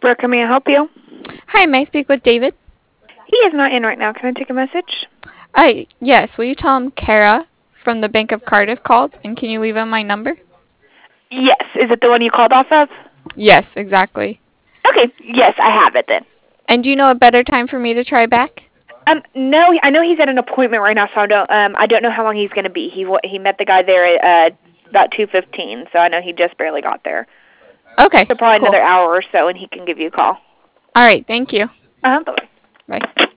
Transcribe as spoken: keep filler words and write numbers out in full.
Brooke, how may I help you? Hi, may I speak with David? He is not in right now. Can I take a message? Uh, yes, will you tell him Kara from the Bank of Cardiff called, and can you leave him my number? Yes. Is it the one you called off of? Yes, exactly. Okay. Yes, I have it then. And do you know a better time for me to try back? Um, no, I know he's at an appointment right now, so I don't. Um, I don't know how long he's going to be. He he met the guy there at uh, about two fifteen, so I know he just barely got there. Okay, So probably cool. another hour or so, and he can give you a call. All right, thank you. Uh huh. Bye. Bye.